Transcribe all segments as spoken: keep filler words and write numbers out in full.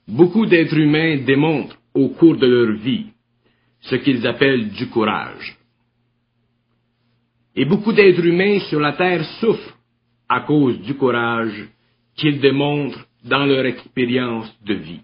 Beaucoup d'êtres humains démontrent au cours de leur vie ce qu'ils appellent du courage. Et beaucoup d'êtres humains sur la terre souffrent à cause du courage qu'ils démontrent dans leur expérience de vie.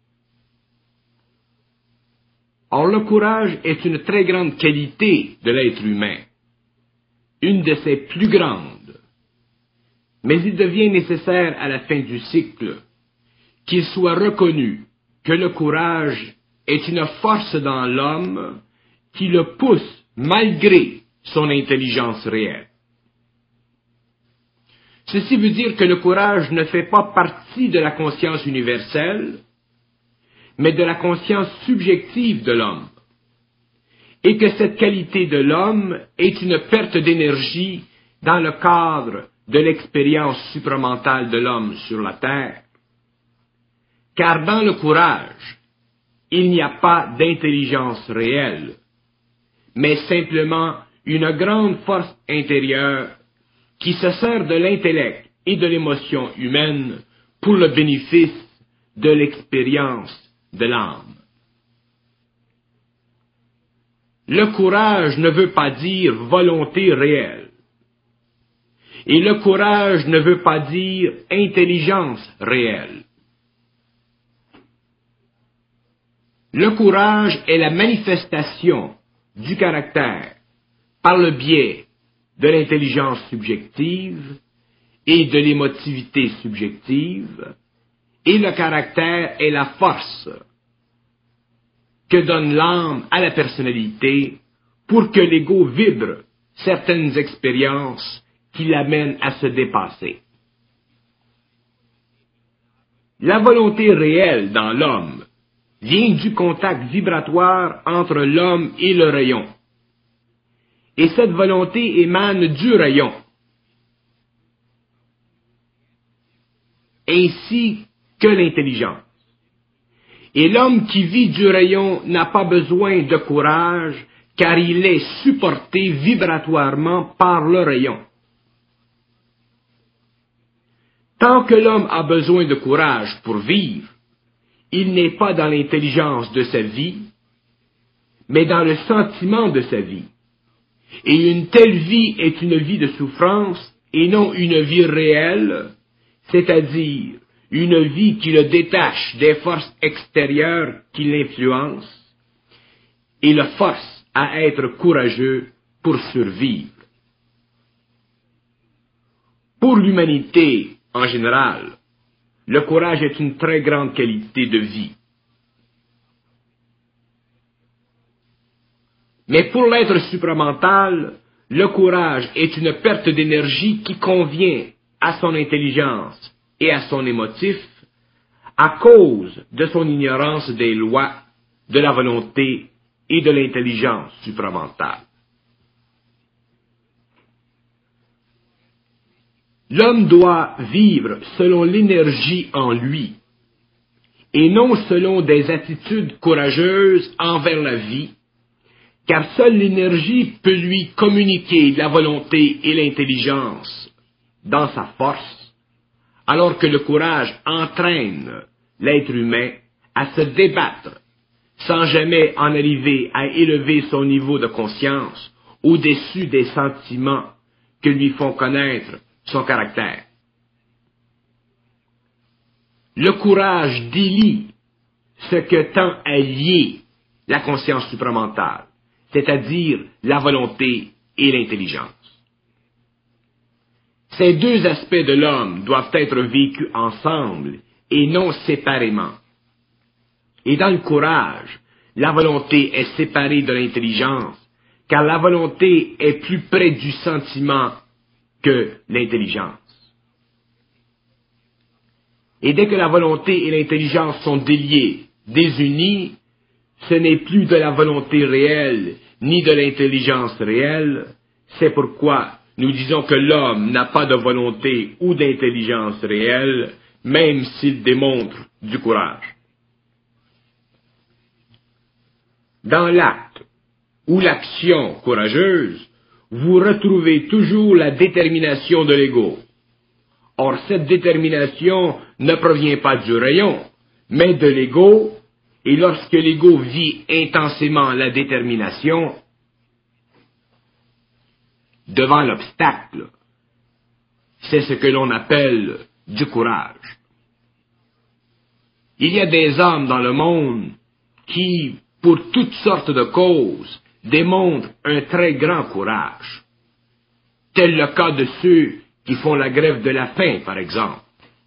Or, le courage est une très grande qualité de l'être humain, une de ses plus grandes. Mais il devient nécessaire à la fin du cycle qu'il soit reconnu que le courage est une force dans l'homme qui le pousse malgré son intelligence réelle. Ceci veut dire que le courage ne fait pas partie de la conscience universelle, mais de la conscience subjective de l'homme, et que cette qualité de l'homme est une perte d'énergie dans le cadre de l'expérience supramentale de l'homme sur la terre. Car dans le courage, il n'y a pas d'intelligence réelle, mais simplement une grande force intérieure qui se sert de l'intellect et de l'émotion humaine pour le bénéfice de l'expérience de l'âme. Le courage ne veut pas dire volonté réelle, et le courage ne veut pas dire intelligence réelle. Le courage est la manifestation du caractère par le biais de l'intelligence subjective et de l'émotivité subjective, et le caractère est la force que donne l'âme à la personnalité pour que l'ego vibre certaines expériences qui l'amènent à se dépasser. La volonté réelle dans l'homme vient du contact vibratoire entre l'homme et le rayon. Et cette volonté émane du rayon, ainsi que l'intelligence. Et l'homme qui vit du rayon n'a pas besoin de courage, car il est supporté vibratoirement par le rayon. Tant que l'homme a besoin de courage pour vivre, il n'est pas dans l'intelligence de sa vie, mais dans le sentiment de sa vie. Et une telle vie est une vie de souffrance et non une vie réelle, c'est-à-dire une vie qui le détache des forces extérieures qui l'influencent et le force à être courageux pour survivre. Pour l'humanité en général, le courage est une très grande qualité de vie. Mais pour l'être supramental, le courage est une perte d'énergie qui convient à son intelligence et à son émotif à cause de son ignorance des lois, de la volonté et de l'intelligence supramentale. L'homme doit vivre selon l'énergie en lui, et non selon des attitudes courageuses envers la vie, car seule l'énergie peut lui communiquer la volonté et l'intelligence dans sa force, alors que le courage entraîne l'être humain à se débattre sans jamais en arriver à élever son niveau de conscience au-dessus des sentiments que lui font connaître son caractère. Le courage délie ce que tend à lier la conscience supramentale, c'est-à-dire la volonté et l'intelligence. Ces deux aspects de l'homme doivent être vécus ensemble et non séparément. Et dans le courage, la volonté est séparée de l'intelligence, car la volonté est plus près du sentiment que l'intelligence. Et dès que la volonté et l'intelligence sont déliées, désunies, ce n'est plus de la volonté réelle, ni de l'intelligence réelle. C'est pourquoi nous disons que l'homme n'a pas de volonté ou d'intelligence réelle, même s'il démontre du courage. Dans l'acte ou l'action courageuse, vous retrouvez toujours la détermination de l'ego. Or, cette détermination ne provient pas du rayon, mais de l'ego, et lorsque l'ego vit intensément la détermination, devant l'obstacle, c'est ce que l'on appelle du courage. Il y a des hommes dans le monde qui, pour toutes sortes de causes, démontrent un très grand courage. Tel le cas de ceux qui font la grève de la faim, par exemple.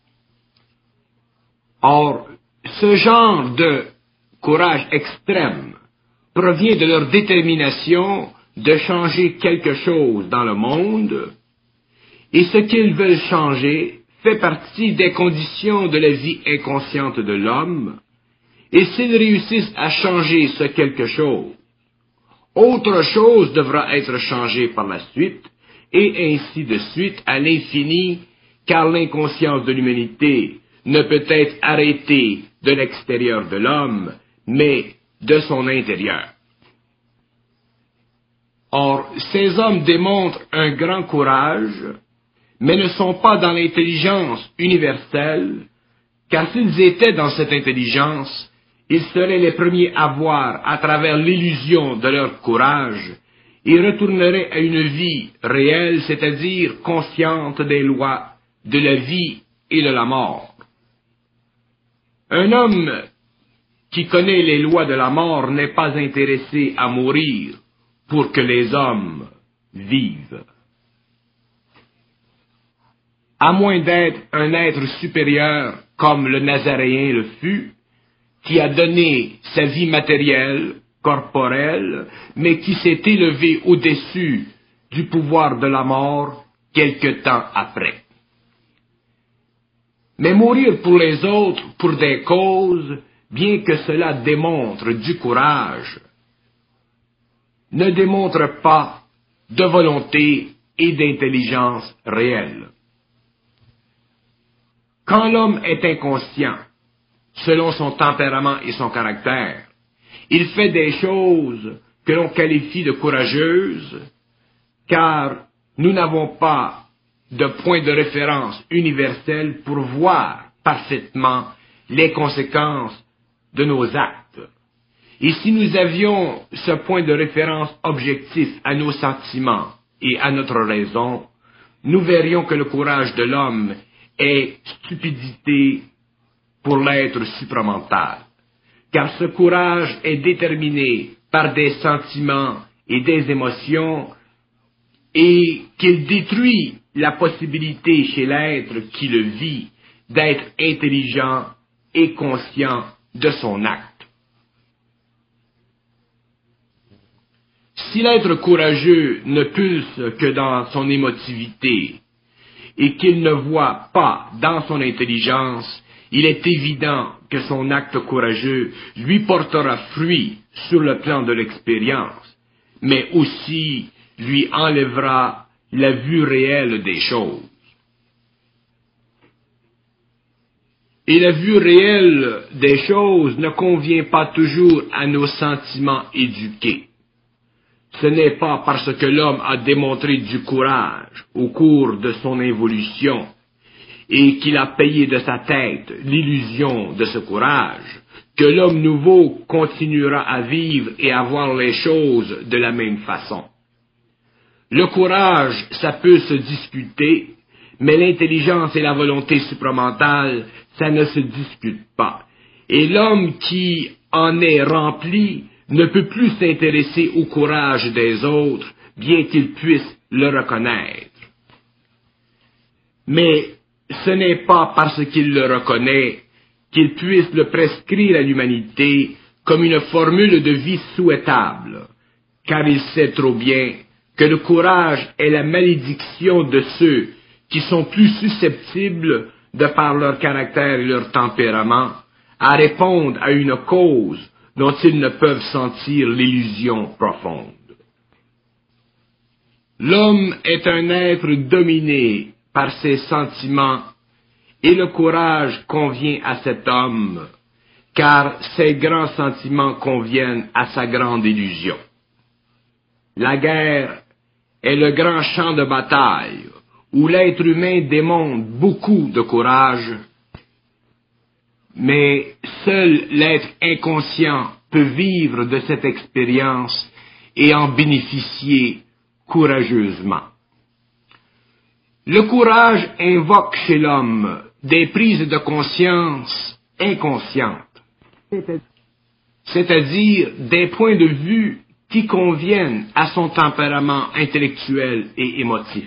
Or, ce genre de courage extrême provient de leur détermination de changer quelque chose dans le monde, et ce qu'ils veulent changer fait partie des conditions de la vie inconsciente de l'homme, et s'ils réussissent à changer ce quelque chose, autre chose devra être changée par la suite, et ainsi de suite à l'infini, car l'inconscience de l'humanité ne peut être arrêtée de l'extérieur de l'homme, mais de son intérieur. Or, ces hommes démontrent un grand courage, mais ne sont pas dans l'intelligence universelle, car s'ils étaient dans cette intelligence, ils seraient les premiers à voir, à travers l'illusion de leur courage, et retourneraient à une vie réelle, c'est-à-dire consciente des lois de la vie et de la mort. Un homme qui connaît les lois de la mort n'est pas intéressé à mourir pour que les hommes vivent. À moins d'être un être supérieur comme le Nazaréen le fut, qui a donné sa vie matérielle, corporelle, mais qui s'est élevé au-dessus du pouvoir de la mort quelque temps après. Mais mourir pour les autres, pour des causes, bien que cela démontre du courage, ne démontre pas de volonté et d'intelligence réelle. Quand l'homme est inconscient, selon son tempérament et son caractère, il fait des choses que l'on qualifie de courageuses, car nous n'avons pas de point de référence universel pour voir parfaitement les conséquences de nos actes. Et si nous avions ce point de référence objectif à nos sentiments et à notre raison, nous verrions que le courage de l'homme est stupidité pour l'être supramental, car ce courage est déterminé par des sentiments et des émotions, et qu'il détruit la possibilité chez l'être qui le vit d'être intelligent et conscient de son acte. Si l'être courageux ne pulse que dans son émotivité et qu'il ne voit pas dans son intelligence, il est évident que son acte courageux lui portera fruit sur le plan de l'expérience, mais aussi lui enlèvera la vue réelle des choses. Et la vue réelle des choses ne convient pas toujours à nos sentiments éduqués. Ce n'est pas parce que l'homme a démontré du courage au cours de son évolution et qu'il a payé de sa tête l'illusion de ce courage que l'homme nouveau continuera à vivre et à voir les choses de la même façon. Le courage, ça peut se discuter, mais l'intelligence et la volonté supramentale, ça ne se discute pas. Et l'homme qui en est rempli ne peut plus s'intéresser au courage des autres, bien qu'il puisse le reconnaître. Mais ce n'est pas parce qu'il le reconnaît qu'il puisse le prescrire à l'humanité comme une formule de vie souhaitable, car il sait trop bien que le courage est la malédiction de ceux qui sont plus susceptibles, de par leur caractère et leur tempérament, à répondre à une cause dont ils ne peuvent sentir l'illusion profonde. L'homme est un être dominé par ses sentiments, et le courage convient à cet homme, car ses grands sentiments conviennent à sa grande illusion. La guerre est le grand champ de bataille, où l'être humain démontre beaucoup de courage, mais seul l'être inconscient peut vivre de cette expérience et en bénéficier courageusement. Le courage invoque chez l'homme des prises de conscience inconscientes, c'est-à-dire des points de vue qui conviennent à son tempérament intellectuel et émotif.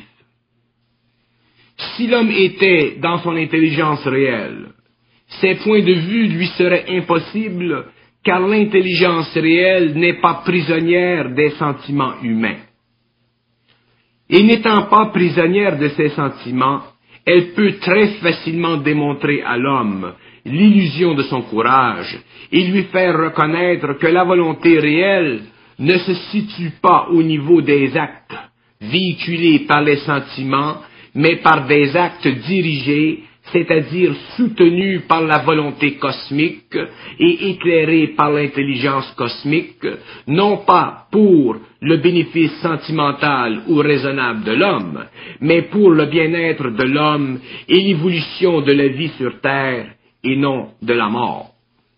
Si l'homme était dans son intelligence réelle, ces points de vue lui seraient impossibles, car l'intelligence réelle n'est pas prisonnière des sentiments humains. Et n'étant pas prisonnière de ses sentiments, elle peut très facilement démontrer à l'homme l'illusion de son courage et lui faire reconnaître que la volonté réelle ne se situe pas au niveau des actes véhiculés par les sentiments, mais par des actes dirigés, c'est-à-dire soutenus par la volonté cosmique et éclairés par l'intelligence cosmique, non pas pour le bénéfice sentimental ou raisonnable de l'homme, mais pour le bien-être de l'homme et l'évolution de la vie sur Terre et non de la mort.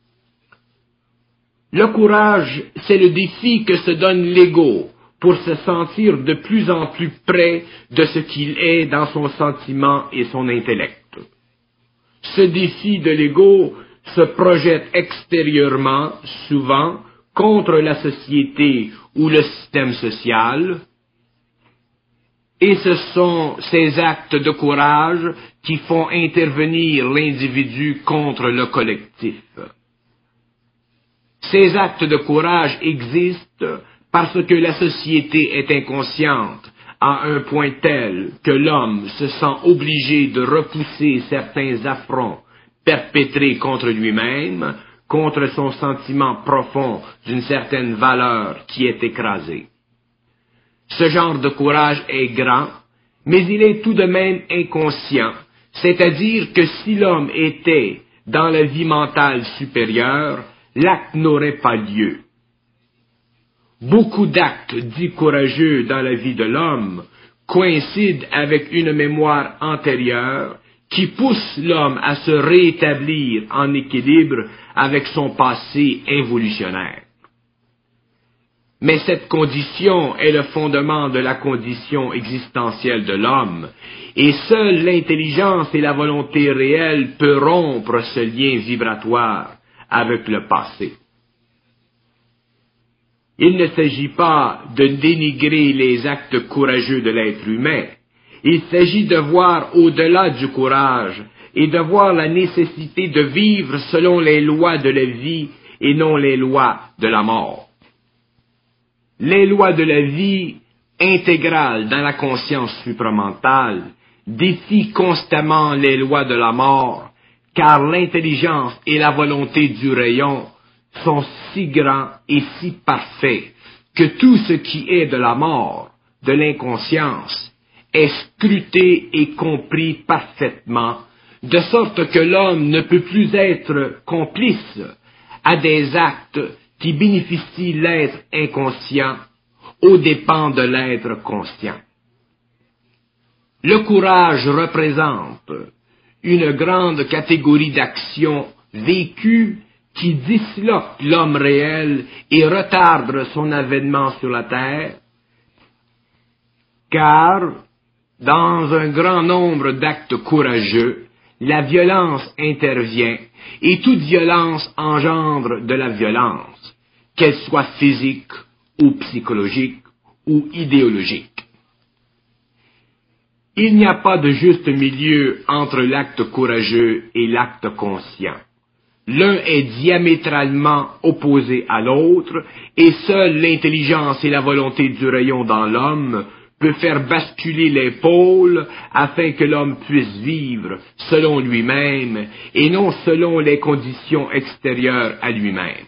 Le courage, c'est le défi que se donne l'ego pour se sentir de plus en plus près de ce qu'il est dans son sentiment et son intellect. Ce défi de l'ego se projette extérieurement, souvent, contre la société ou le système social, et ce sont ces actes de courage qui font intervenir l'individu contre le collectif. Ces actes de courage existent parce que la société est inconsciente à un point tel que l'homme se sent obligé de repousser certains affronts perpétrés contre lui-même, contre son sentiment profond d'une certaine valeur qui est écrasée. Ce genre de courage est grand, mais il est tout de même inconscient, c'est-à-dire que si l'homme était dans la vie mentale supérieure, l'acte n'aurait pas lieu. Beaucoup d'actes dits courageux dans la vie de l'homme coïncident avec une mémoire antérieure qui pousse l'homme à se rétablir en équilibre avec son passé involutionnaire. Mais cette condition est le fondement de la condition existentielle de l'homme, et seule l'intelligence et la volonté réelle peuvent rompre ce lien vibratoire avec le passé. Il ne s'agit pas de dénigrer les actes courageux de l'être humain. Il s'agit de voir au-delà du courage et de voir la nécessité de vivre selon les lois de la vie et non les lois de la mort. Les lois de la vie intégrales dans la conscience supramentale défient constamment les lois de la mort, car l'intelligence et la volonté du rayon sont si grands et si parfaits que tout ce qui est de la mort, de l'inconscience, est scruté et compris parfaitement, de sorte que l'homme ne peut plus être complice à des actes qui bénéficient l'être inconscient aux dépens de l'être conscient. Le courage représente une grande catégorie d'actions vécues qui disloque l'homme réel et retarde son avènement sur la terre, car dans un grand nombre d'actes courageux, la violence intervient et toute violence engendre de la violence, qu'elle soit physique ou psychologique ou idéologique. Il n'y a pas de juste milieu entre l'acte courageux et l'acte conscient. L'un est diamétralement opposé à l'autre, et seule l'intelligence et la volonté du rayon dans l'homme peut faire basculer les pôles afin que l'homme puisse vivre selon lui-même et non selon les conditions extérieures à lui-même.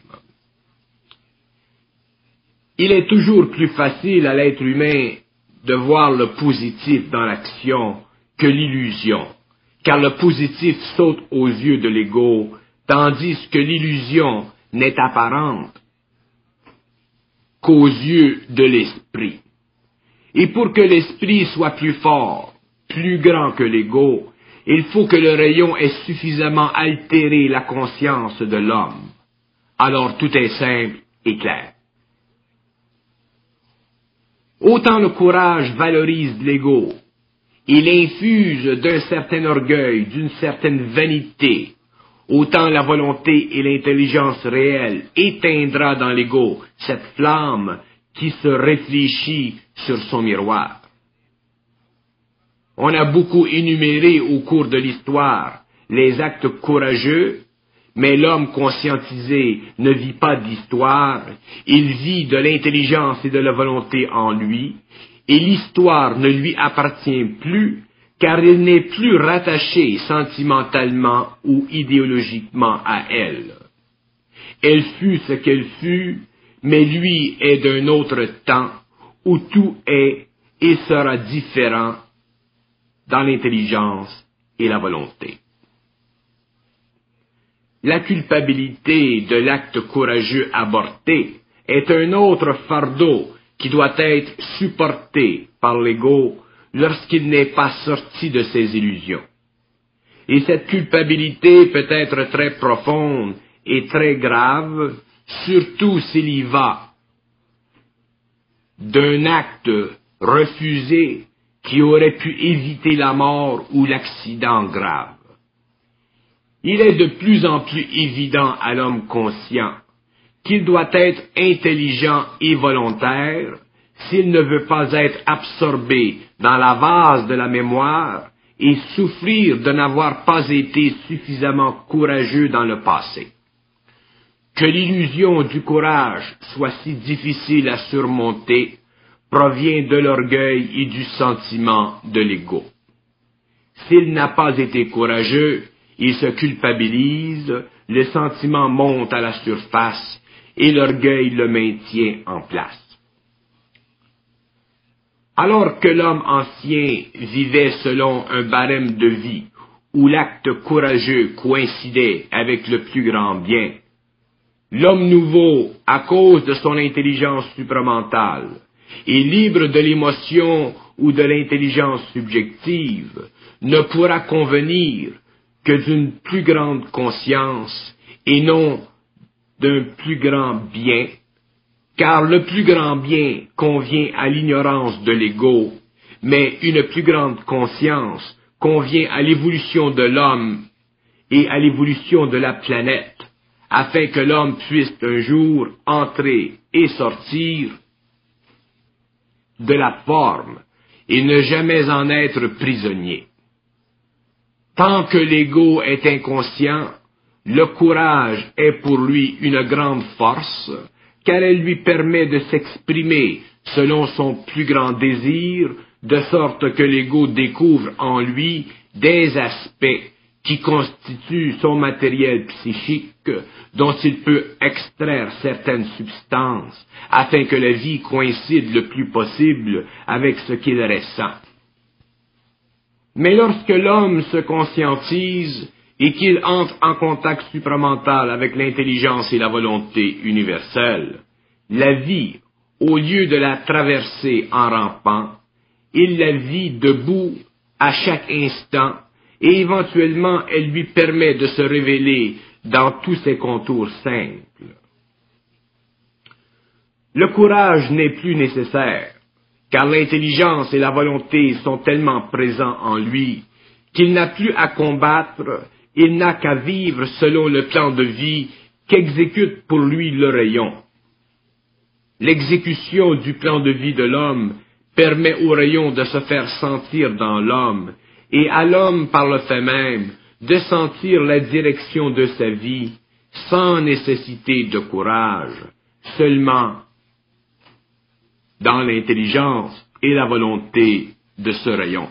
Il est toujours plus facile à l'être humain de voir le positif dans l'action que l'illusion, car le positif saute aux yeux de l'ego, tandis que l'illusion n'est apparente qu'aux yeux de l'esprit. Et pour que l'esprit soit plus fort, plus grand que l'ego, il faut que le rayon ait suffisamment altéré la conscience de l'homme. Alors tout est simple et clair. Autant le courage valorise l'ego, il infuse d'un certain orgueil, d'une certaine vanité, autant la volonté et l'intelligence réelle éteindra dans l'ego cette flamme qui se réfléchit sur son miroir. On a beaucoup énuméré au cours de l'histoire les actes courageux, mais l'homme conscientisé ne vit pas d'histoire, il vit de l'intelligence et de la volonté en lui, et l'histoire ne lui appartient plus, car il n'est plus rattaché sentimentalement ou idéologiquement à elle. Elle fut ce qu'elle fut, mais lui est d'un autre temps, où tout est et sera différent dans l'intelligence et la volonté. La culpabilité de l'acte courageux avorté est un autre fardeau qui doit être supporté par l'ego lorsqu'il n'est pas sorti de ses illusions. Et cette culpabilité peut être très profonde et très grave, surtout s'il y va d'un acte refusé qui aurait pu éviter la mort ou l'accident grave. Il est de plus en plus évident à l'homme conscient qu'il doit être intelligent et volontaire s'il ne veut pas être absorbé dans la vase de la mémoire et souffrir de n'avoir pas été suffisamment courageux dans le passé. Que l'illusion du courage soit si difficile à surmonter provient de l'orgueil et du sentiment de l'ego. S'il n'a pas été courageux, il se culpabilise, le sentiment monte à la surface et l'orgueil le maintient en place. Alors que l'homme ancien vivait selon un barème de vie où l'acte courageux coïncidait avec le plus grand bien, l'homme nouveau, à cause de son intelligence supramentale, et libre de l'émotion ou de l'intelligence subjective, ne pourra convenir que d'une plus grande conscience et non d'un plus grand bien, car le plus grand bien convient à l'ignorance de l'ego, mais une plus grande conscience convient à l'évolution de l'homme et à l'évolution de la planète, afin que l'homme puisse un jour entrer et sortir de la forme et ne jamais en être prisonnier. Tant que l'ego est inconscient, le courage est pour lui une grande force, car elle lui permet de s'exprimer selon son plus grand désir, de sorte que l'ego découvre en lui des aspects qui constituent son matériel psychique, dont il peut extraire certaines substances, afin que la vie coïncide le plus possible avec ce qu'il ressent. Mais lorsque l'homme se conscientise et qu'il entre en contact supramental avec l'intelligence et la volonté universelle, la vie, au lieu de la traverser en rampant, il la vit debout à chaque instant, et éventuellement elle lui permet de se révéler dans tous ses contours simples. Le courage n'est plus nécessaire, car l'intelligence et la volonté sont tellement présents en lui qu'il n'a plus à combattre, il n'a qu'à vivre selon le plan de vie qu'exécute pour lui le rayon. L'exécution du plan de vie de l'homme permet au rayon de se faire sentir dans l'homme, et à l'homme par le fait même de sentir la direction de sa vie sans nécessité de courage, seulement dans l'intelligence et la volonté de ce rayon.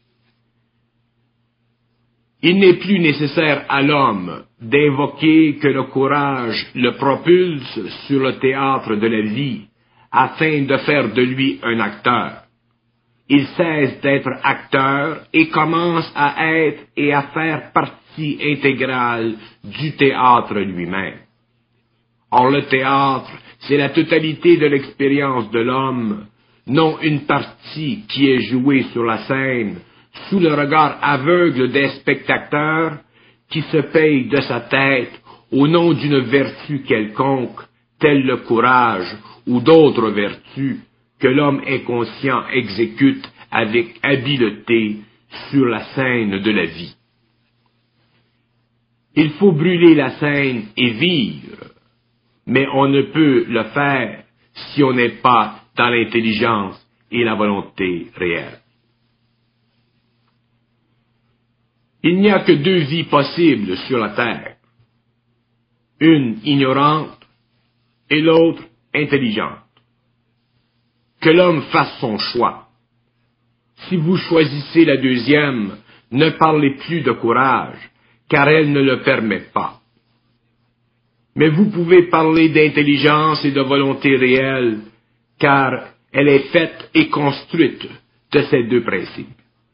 Il n'est plus nécessaire à l'homme d'invoquer que le courage le propulse sur le théâtre de la vie afin de faire de lui un acteur. Il cesse d'être acteur et commence à être et à faire partie intégrale du théâtre lui-même. Or le théâtre, c'est la totalité de l'expérience de l'homme, non une partie qui est jouée sur la scène, sous le regard aveugle des spectateurs qui se payent de sa tête au nom d'une vertu quelconque, telle le courage ou d'autres vertus que l'homme inconscient exécute avec habileté sur la scène de la vie. Il faut brûler la scène et vivre, mais on ne peut le faire si on n'est pas dans l'intelligence et la volonté réelle. Il n'y a que deux vies possibles sur la terre, une ignorante et l'autre intelligente. Que l'homme fasse son choix. Si vous choisissez la deuxième, ne parlez plus de courage, car elle ne le permet pas. Mais vous pouvez parler d'intelligence et de volonté réelle, car elle est faite et construite de ces deux principes.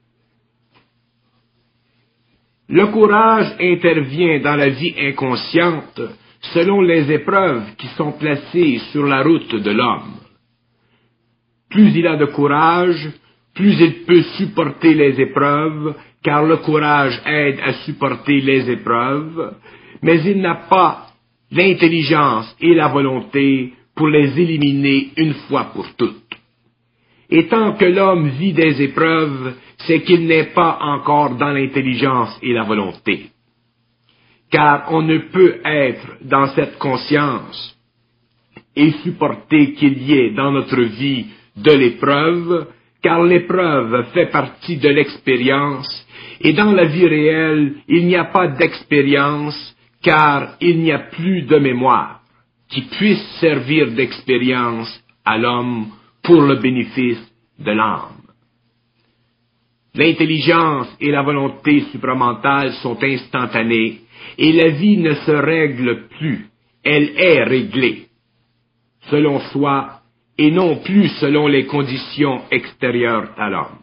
Le courage intervient dans la vie inconsciente selon les épreuves qui sont placées sur la route de l'homme. Plus il a de courage, plus il peut supporter les épreuves, car le courage aide à supporter les épreuves, mais il n'a pas l'intelligence et la volonté pour les éliminer une fois pour toutes. Et tant que l'homme vit des épreuves, c'est qu'il n'est pas encore dans l'intelligence et la volonté. Car on ne peut être dans cette conscience et supporter qu'il y ait dans notre vie de l'épreuve, car l'épreuve fait partie de l'expérience, et dans la vie réelle, il n'y a pas d'expérience, car il n'y a plus de mémoire qui puisse servir d'expérience à l'homme pour le bénéfice de l'âme. L'intelligence et la volonté supramentale sont instantanées, et la vie ne se règle plus, elle est réglée, selon soi, et non plus selon les conditions extérieures à l'homme.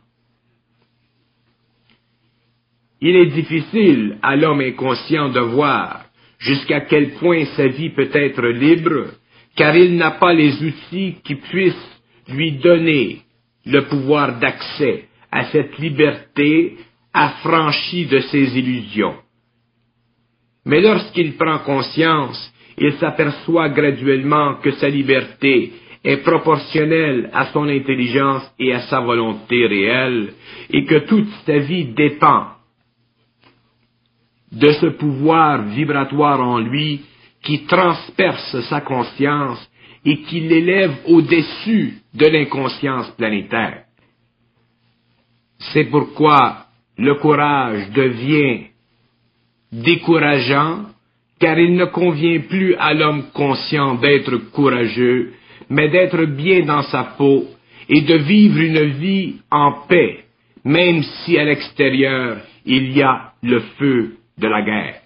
Il est difficile à l'homme inconscient de voir jusqu'à quel point sa vie peut être libre, car il n'a pas les outils qui puissent lui donner le pouvoir d'accès à cette liberté affranchie de ses illusions. Mais lorsqu'il prend conscience, il s'aperçoit graduellement que sa liberté est proportionnelle à son intelligence et à sa volonté réelle, et que toute sa vie dépend de ce pouvoir vibratoire en lui qui transperce sa conscience et qui l'élève au-dessus de l'inconscience planétaire. C'est pourquoi le courage devient décourageant, car il ne convient plus à l'homme conscient d'être courageux, mais d'être bien dans sa peau et de vivre une vie en paix, même si à l'extérieur il y a le feu de la guerre.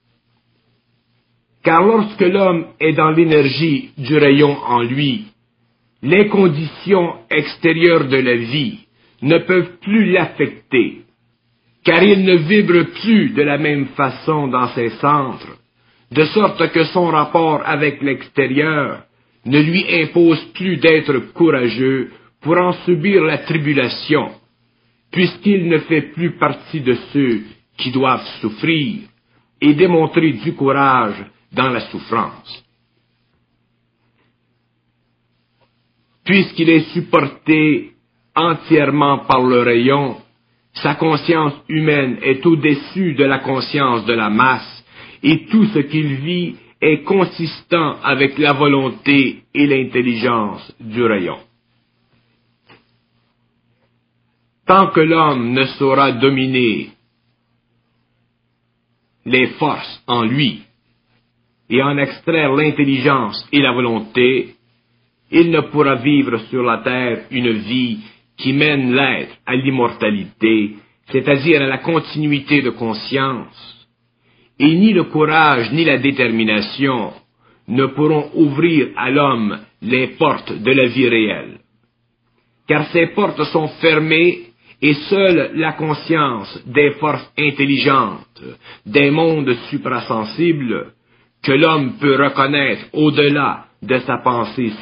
Car lorsque l'homme est dans l'énergie du rayon en lui, les conditions extérieures de la vie ne peuvent plus l'affecter, car il ne vibre plus de la même façon dans ses centres, de sorte que son rapport avec l'extérieur ne lui impose plus d'être courageux pour en subir la tribulation, puisqu'il ne fait plus partie de ceux qui doivent souffrir et démontrer du courage dans la souffrance. Puisqu'il est supporté entièrement par le rayon, sa conscience humaine est au-dessus de la conscience de la masse, et tout ce qu'il vit est consistant avec la volonté et l'intelligence du rayon. Tant que l'homme ne saura dominer les forces en lui et en extraire l'intelligence et la volonté, il ne pourra vivre sur la terre une vie qui mène l'être à l'immortalité, c'est-à-dire à la continuité de conscience, et ni le courage ni la détermination ne pourront ouvrir à l'homme les portes de la vie réelle, car ces portes sont fermées et seule la conscience des forces intelligentes, des mondes suprasensibles, que l'homme peut reconnaître au-delà de sa pensée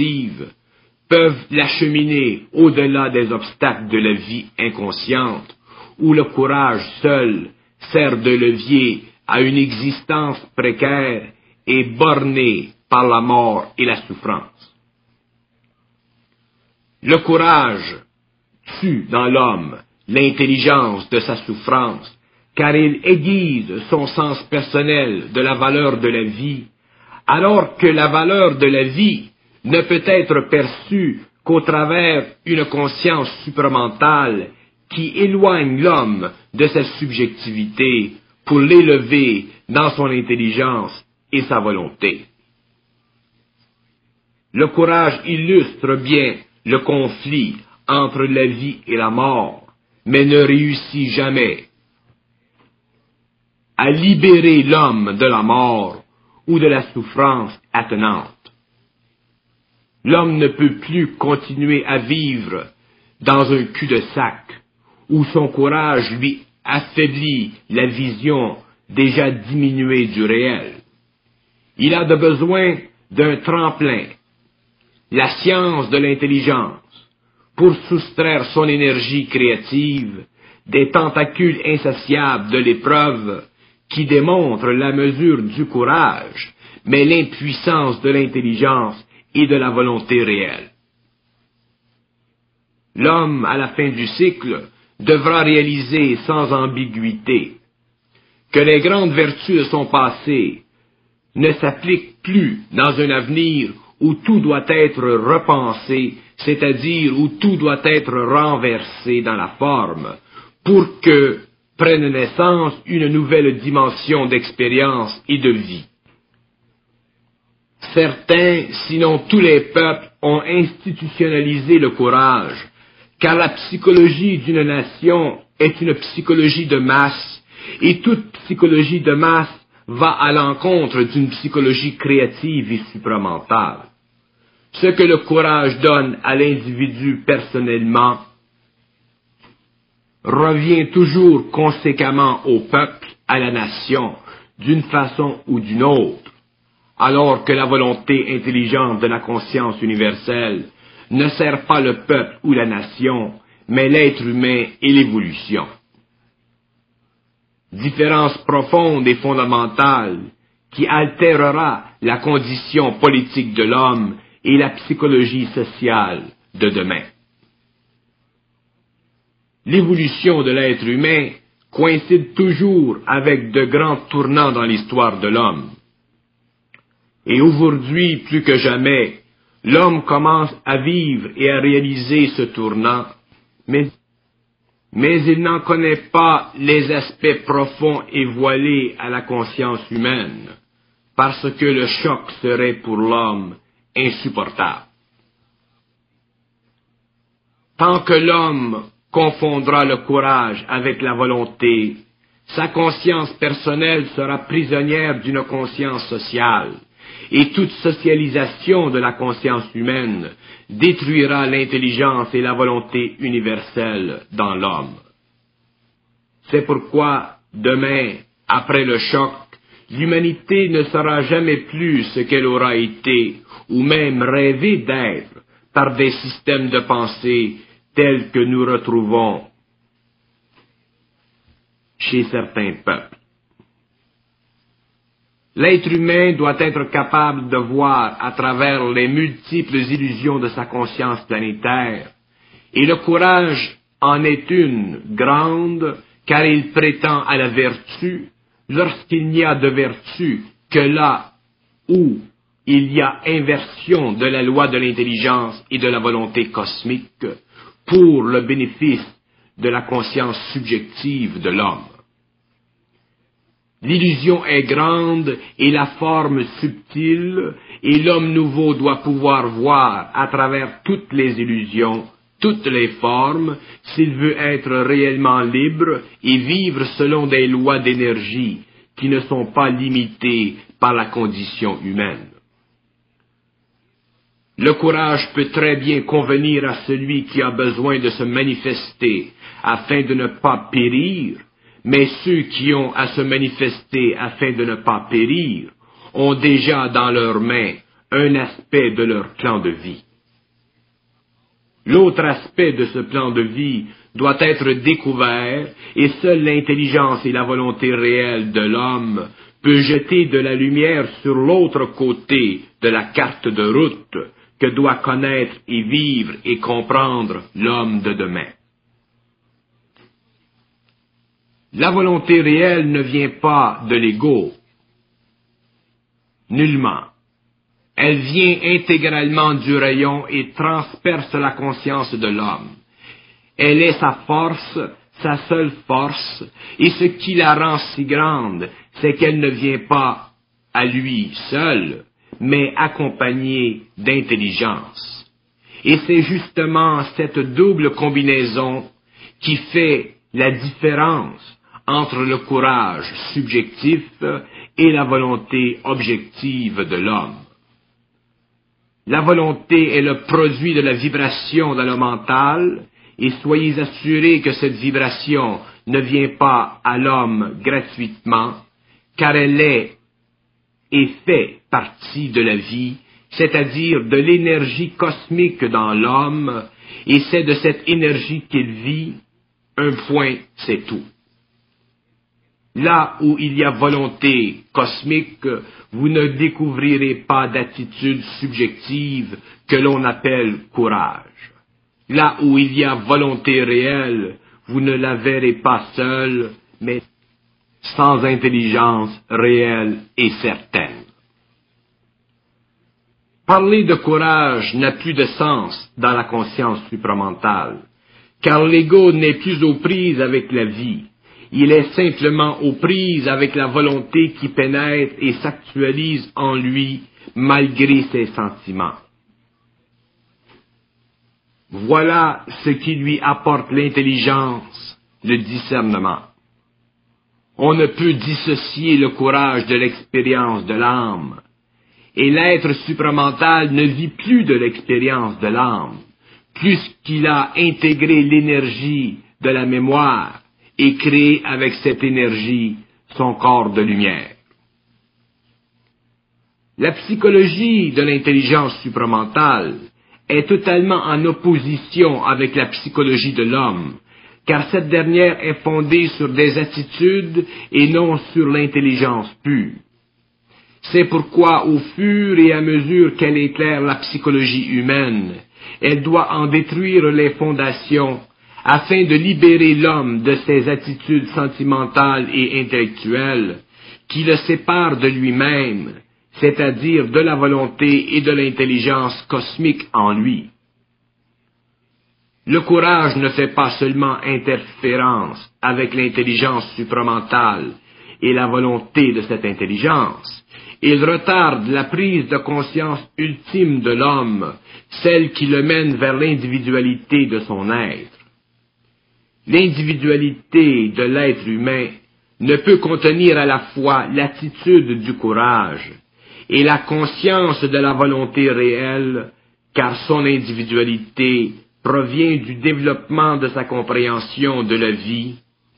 subjective, peuvent l'acheminer au-delà des obstacles de la vie inconsciente où le courage seul sert de levier à une existence précaire et bornée par la mort et la souffrance. Le courage tue dans l'homme l'intelligence de sa souffrance, car il aiguise son sens personnel de la valeur de la vie, alors que la valeur de la vie ne peut être perçue qu'au travers une conscience supramentale qui éloigne l'homme de sa subjectivité pour l'élever dans son intelligence et sa volonté. Le courage illustre bien le conflit entre la vie et la mort, mais ne réussit jamais à libérer l'homme de la mort ou de la souffrance attenante. L'homme ne peut plus continuer à vivre dans un cul-de-sac où son courage lui affaiblit la vision déjà diminuée du réel. Il a de besoin d'un tremplin, la science de l'intelligence, pour soustraire son énergie créative des tentacules insatiables de l'épreuve qui démontrent la mesure du courage, mais l'impuissance de l'intelligence et de la volonté réelle. L'homme, à la fin du cycle, devra réaliser sans ambiguïté que les grandes vertus de son passé ne s'appliquent plus dans un avenir où tout doit être repensé, c'est-à-dire où tout doit être renversé dans la forme, pour que prenne naissance une nouvelle dimension d'expérience et de vie. Certains, sinon tous les peuples, ont institutionnalisé le courage, car la psychologie d'une nation est une psychologie de masse, et toute psychologie de masse va à l'encontre d'une psychologie créative et supramentale. Ce que le courage donne à l'individu personnellement revient toujours conséquemment au peuple, à la nation, d'une façon ou d'une autre, alors que la volonté intelligente de la conscience universelle ne sert pas le peuple ou la nation, mais l'être humain et l'évolution. Différence profonde et fondamentale qui altérera la condition politique de l'homme et la psychologie sociale de demain. L'évolution de l'être humain coïncide toujours avec de grands tournants dans l'histoire de l'homme. Et aujourd'hui, plus que jamais, l'homme commence à vivre et à réaliser ce tournant, mais, mais il n'en connaît pas les aspects profonds et voilés à la conscience humaine, parce que le choc serait pour l'homme insupportable. Tant que l'homme confondra le courage avec la volonté, sa conscience personnelle sera prisonnière d'une conscience sociale, et toute socialisation de la conscience humaine détruira l'intelligence et la volonté universelle dans l'homme. C'est pourquoi, demain, après le choc, l'humanité ne sera jamais plus ce qu'elle aura été, ou même rêvé d'être, par des systèmes de pensée tels que nous retrouvons chez certains peuples. L'être humain doit être capable de voir à travers les multiples illusions de sa conscience planétaire, et le courage en est une grande, car il prétend à la vertu, lorsqu'il n'y a de vertu que là où il y a inversion de la loi de l'intelligence et de la volonté cosmique pour le bénéfice de la conscience subjective de l'homme. L'illusion est grande et la forme subtile, et l'homme nouveau doit pouvoir voir à travers toutes les illusions, toutes les formes, s'il veut être réellement libre et vivre selon des lois d'énergie qui ne sont pas limitées par la condition humaine. Le courage peut très bien convenir à celui qui a besoin de se manifester afin de ne pas périr, mais ceux qui ont à se manifester afin de ne pas périr ont déjà dans leurs mains un aspect de leur plan de vie. L'autre aspect de ce plan de vie doit être découvert, et seule l'intelligence et la volonté réelle de l'homme peut jeter de la lumière sur l'autre côté de la carte de route que doit connaître et vivre et comprendre l'homme de demain. La volonté réelle ne vient pas de l'ego. Nullement. Elle vient intégralement du rayon et transperce la conscience de l'homme. Elle est sa force, sa seule force, et ce qui la rend si grande, c'est qu'elle ne vient pas à lui seul, mais accompagnée d'intelligence. Et c'est justement cette double combinaison qui fait la différence entre le courage subjectif et la volonté objective de l'homme. La volonté est le produit de la vibration dans le mental, et soyez assurés que cette vibration ne vient pas à l'homme gratuitement, car elle est et fait partie de la vie, c'est-à-dire de l'énergie cosmique dans l'homme, et c'est de cette énergie qu'il vit. Un point, c'est tout. Là où il y a volonté cosmique, vous ne découvrirez pas d'attitude subjective que l'on appelle courage. Là où il y a volonté réelle, vous ne la verrez pas seule, mais sans intelligence réelle et certaine. Parler de courage n'a plus de sens dans la conscience supramentale, car l'ego n'est plus aux prises avec la vie. Il est simplement aux prises avec la volonté qui pénètre et s'actualise en lui malgré ses sentiments. Voilà ce qui lui apporte l'intelligence, le discernement. On ne peut dissocier le courage de l'expérience de l'âme, et l'être supramental ne vit plus de l'expérience de l'âme, puisqu'il a intégré l'énergie de la mémoire et créé avec cette énergie son corps de lumière. La psychologie de l'intelligence supramentale est totalement en opposition avec la psychologie de l'homme, car cette dernière est fondée sur des attitudes et non sur l'intelligence pure. C'est pourquoi, au fur et à mesure qu'elle éclaire la psychologie humaine, elle doit en détruire les fondations afin de libérer l'homme de ses attitudes sentimentales et intellectuelles qui le séparent de lui-même, c'est-à-dire de la volonté et de l'intelligence cosmique en lui. Le courage ne fait pas seulement interférence avec l'intelligence supramentale et la volonté de cette intelligence, il retarde la prise de conscience ultime de l'homme, celle qui le mène vers l'individualité de son être. L'individualité de l'être humain ne peut contenir à la fois l'attitude du courage et la conscience de la volonté réelle, car son individualité provient du développement de sa compréhension de la vie,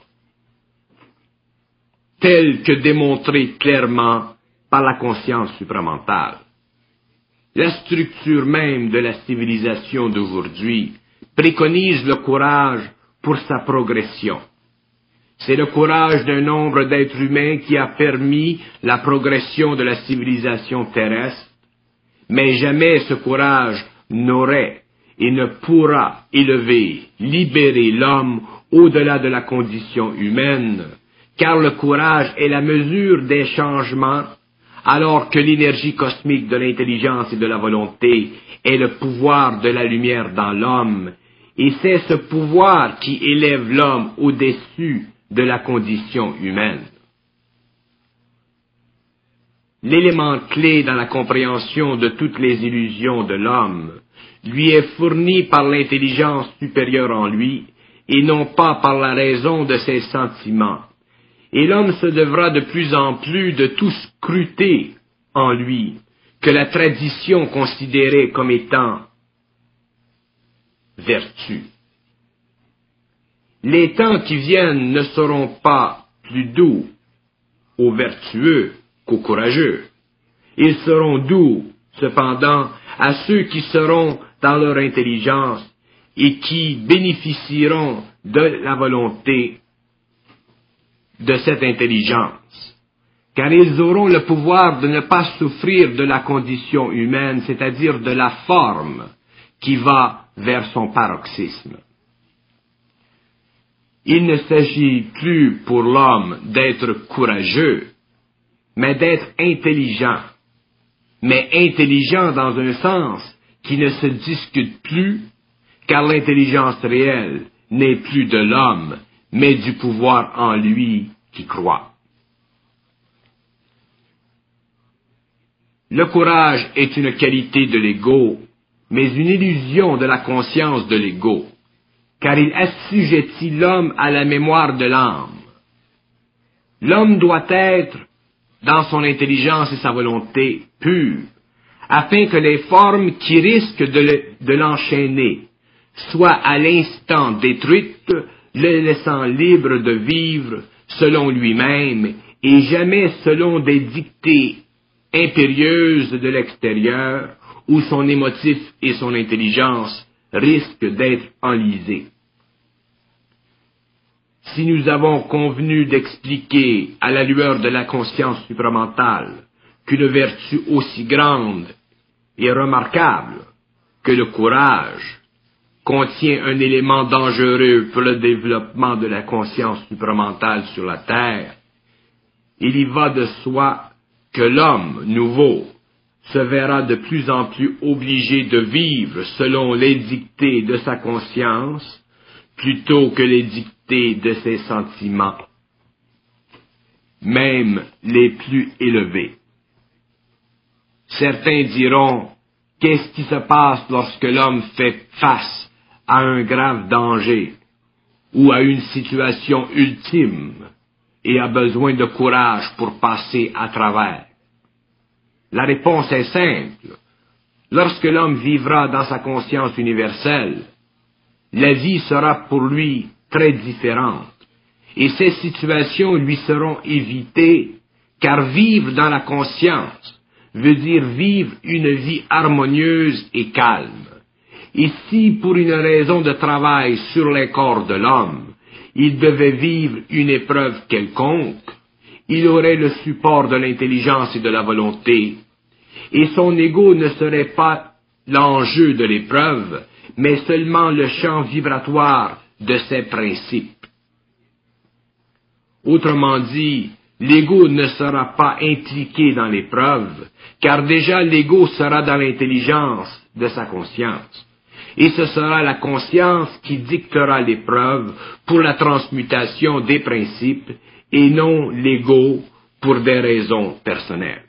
telle que démontrée clairement par la conscience supramentale. La structure même de la civilisation d'aujourd'hui préconise le courage pour sa progression. C'est le courage d'un nombre d'êtres humains qui a permis la progression de la civilisation terrestre, mais jamais ce courage n'aurait et ne pourra élever, libérer l'homme au-delà de la condition humaine, car le courage est la mesure des changements, alors que l'énergie cosmique de l'intelligence et de la volonté est le pouvoir de la lumière dans l'homme, et c'est ce pouvoir qui élève l'homme au-dessus de la condition humaine. L'élément clé dans la compréhension de toutes les illusions de l'homme lui est fourni par l'intelligence supérieure en lui, et non pas par la raison de ses sentiments. Et l'homme se devra de plus en plus de tout scruter en lui, que la tradition considérait comme étant vertu. Les temps qui viennent ne seront pas plus doux aux vertueux qu'aux courageux. Ils seront doux, cependant, à ceux qui seront dans leur intelligence et qui bénéficieront de la volonté de cette intelligence, car ils auront le pouvoir de ne pas souffrir de la condition humaine, c'est-à-dire de la forme qui va vers son paroxysme. Il ne s'agit plus pour l'homme d'être courageux, mais d'être intelligent, mais intelligent dans un sens qui ne se discute plus, car l'intelligence réelle n'est plus de l'homme, mais du pouvoir en lui qui croit. Le courage est une qualité de l'ego, mais une illusion de la conscience de l'ego, car il assujettit l'homme à la mémoire de l'âme. L'homme doit être, dans son intelligence et sa volonté, pur, afin que les formes qui risquent de, le, de l'enchaîner soient à l'instant détruites, le laissant libre de vivre selon lui-même et jamais selon des dictées impérieuses de l'extérieur où son émotif et son intelligence risquent d'être enlisés. Si nous avons convenu d'expliquer à la lueur de la conscience supramentale qu'une vertu aussi grande et remarquable que le courage contient un élément dangereux pour le développement de la conscience supramentale sur la terre, il y va de soi que l'homme nouveau se verra de plus en plus obligé de vivre selon les dictées de sa conscience plutôt que les dictées de ses sentiments, même les plus élevés. Certains diront, qu'est-ce qui se passe lorsque l'homme fait face à un grave danger ou à une situation ultime et a besoin de courage pour passer à travers? La réponse est simple. Lorsque l'homme vivra dans sa conscience universelle, la vie sera pour lui très différente, et ces situations lui seront évitées, car vivre dans la conscience veut dire vivre une vie harmonieuse et calme. Et si, pour une raison de travail sur les corps de l'homme, il devait vivre une épreuve quelconque, il aurait le support de l'intelligence et de la volonté, et son ego ne serait pas l'enjeu de l'épreuve, mais seulement le champ vibratoire de ses principes. Autrement dit, l'ego ne sera pas impliqué dans l'épreuve, car déjà l'ego sera dans l'intelligence de sa conscience. Et ce sera la conscience qui dictera l'épreuve pour la transmutation des principes et non l'ego pour des raisons personnelles.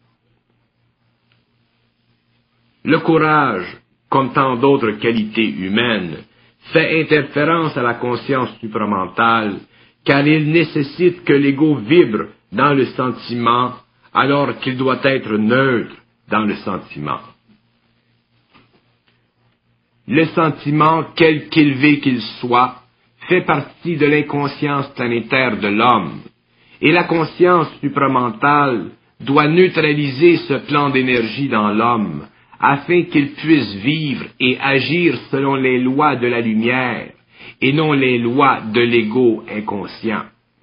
Le courage, comme tant d'autres qualités humaines, fait interférence à la conscience supramentale, car il nécessite que l'ego vibre dans le sentiment alors qu'il doit être neutre dans le sentiment. Le sentiment, quelque élevé qu'il soit, fait partie de l'inconscience planétaire de l'homme, et la conscience supramentale doit neutraliser ce plan d'énergie dans l'homme, afin qu'il puisse vivre et agir selon les lois de la lumière, et non les lois de l'ego inconscient.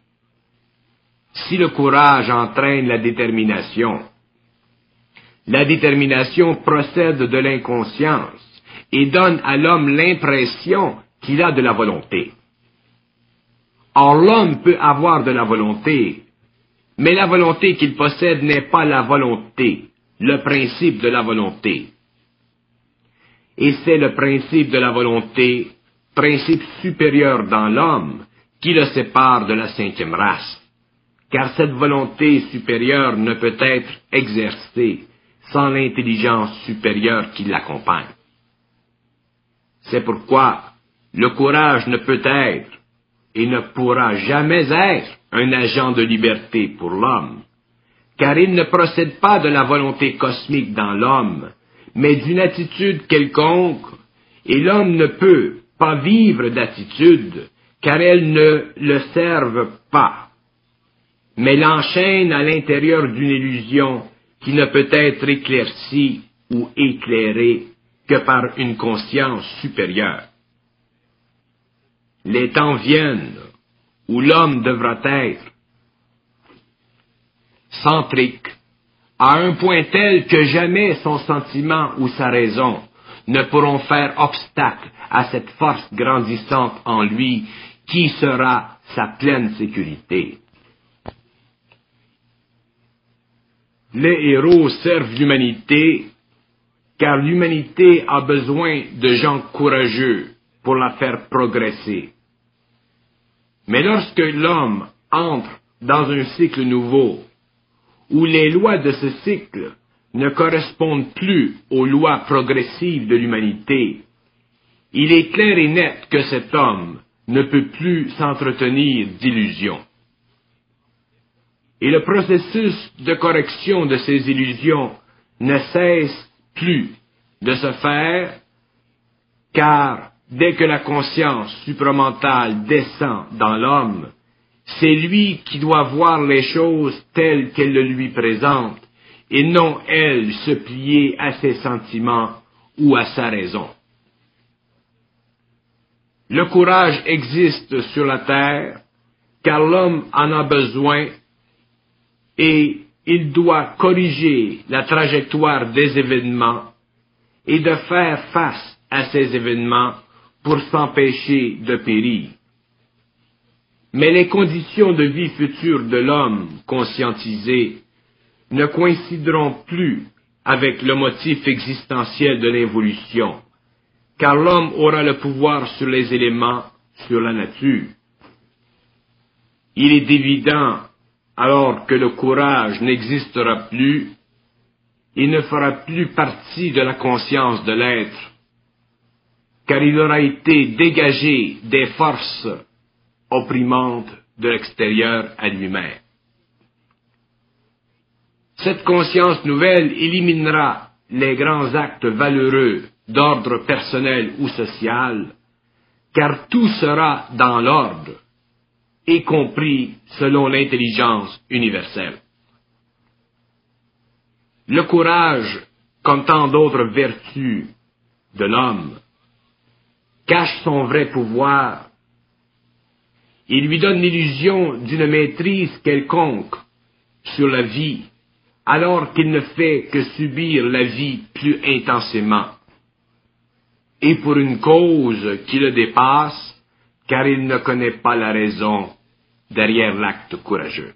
Si le courage entraîne la détermination, la détermination procède de l'inconscience, et donne à l'homme l'impression qu'il a de la volonté. Or, l'homme peut avoir de la volonté, mais la volonté qu'il possède n'est pas la volonté, le principe de la volonté. Et c'est le principe de la volonté, principe supérieur dans l'homme, qui le sépare de la cinquième race, car cette volonté supérieure ne peut être exercée sans l'intelligence supérieure qui l'accompagne. C'est pourquoi le courage ne peut être et ne pourra jamais être un agent de liberté pour l'homme, car il ne procède pas de la volonté cosmique dans l'homme, mais d'une attitude quelconque, et l'homme ne peut pas vivre d'attitude, car elles ne le servent pas, mais l'enchaîne à l'intérieur d'une illusion qui ne peut être éclaircie ou éclairée que par une conscience supérieure. les temps viennent où l'homme devra être centrique, à un point tel que jamais son sentiment ou sa raison ne pourront faire obstacle à cette force grandissante en lui qui sera sa pleine sécurité. Les héros servent l'humanité car l'humanité a besoin de gens courageux pour la faire progresser. Mais lorsque l'homme entre dans un cycle nouveau, où les lois de ce cycle ne correspondent plus aux lois progressives de l'humanité, il est clair et net que cet homme ne peut plus s'entretenir d'illusions. Et le processus de correction de ces illusions ne cesse plus de se faire, car dès que la conscience supramentale descend dans l'homme, c'est lui qui doit voir les choses telles qu'elle le lui présente, et non elle se plier à ses sentiments ou à sa raison. Le courage existe sur la terre, car l'homme en a besoin, et il doit corriger la trajectoire des événements et de faire face à ces événements pour s'empêcher de périr. Mais les conditions de vie futures de l'homme conscientisé ne coïncideront plus avec le motif existentiel de l'évolution, car l'homme aura le pouvoir sur les éléments, sur la nature. Il est évident, alors que le courage n'existera plus, il ne fera plus partie de la conscience de l'être, car il aura été dégagé des forces opprimantes de l'extérieur à lui-même. Cette conscience nouvelle éliminera les grands actes valeureux d'ordre personnel ou social, car tout sera dans l'ordre, y compris selon l'intelligence universelle. Le courage, comme tant d'autres vertus de l'homme, cache son vrai pouvoir. Il lui donne l'illusion d'une maîtrise quelconque sur la vie, alors qu'il ne fait que subir la vie plus intensément, et pour une cause qui le dépasse, car il ne connaît pas la raison derrière l'acte courageux.